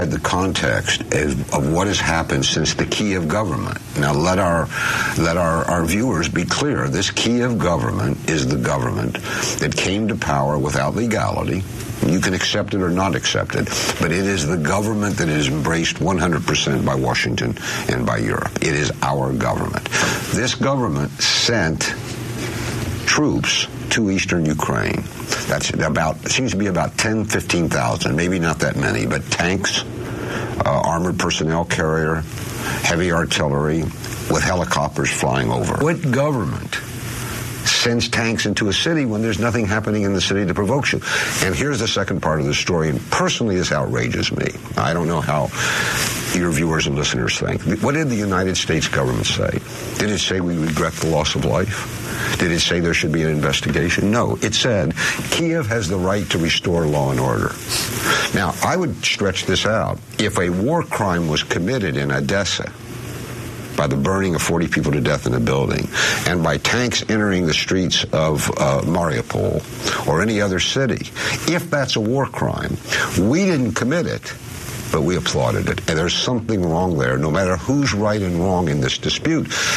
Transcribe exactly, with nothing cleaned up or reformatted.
The context of, of what has happened since the Kiev government. Now, let our let our, our viewers be clear. This Kiev government is the government that came to power without legality. You can accept it or not accept it, but it is the government that is embraced one hundred percent by Washington and by Europe. It is our government. This government sent troops to eastern Ukraine. That's about, it seems to be about ten, fifteen thousand, maybe not that many, but tanks, uh, armored personnel carrier, heavy artillery, with helicopters flying over. What government sends tanks into a city when there's nothing happening in the city to provoke you? And here's the second part of the story, and personally this outrages me. I don't know how your viewers and listeners think. What did the United States government say? Did it say we regret the loss of life? Did it say there should be an investigation? No. It said Kiev has the right to restore law and order. Now, I would stretch this out. If a war crime was committed in Odessa by the burning of forty people to death in a building, and by tanks entering the streets of uh, Mariupol or any other city, if that's a war crime, we didn't commit it, but we applauded it. And there's something wrong there, no matter who's right and wrong in this dispute.